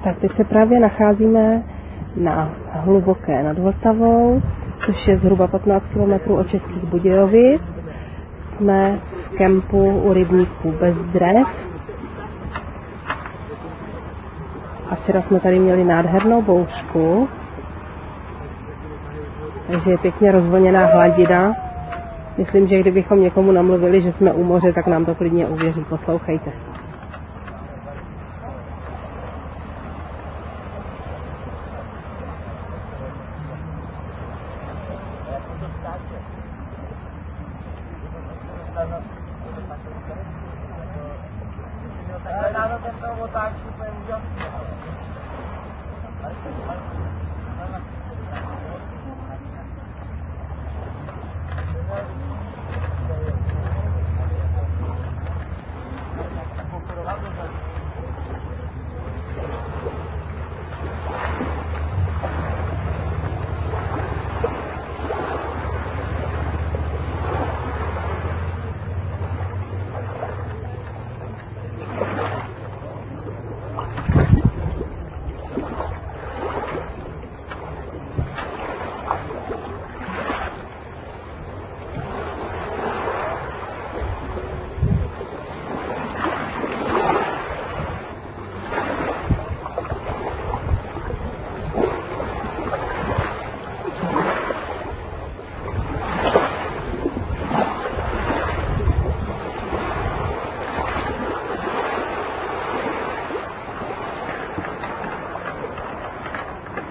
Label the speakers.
Speaker 1: Tak teď se právě nacházíme na Hluboké nad Vltavou, což je zhruba 15 km od Českých Budějovic. Jsme v kempu u rybníků Bezdrev. A včera jsme tady měli nádhernou bouřku, takže je pěkně rozvlněná hladina. Myslím, že kdybychom někomu namluvili, že jsme u moře, tak nám to klidně uvěří. Poslouchejte.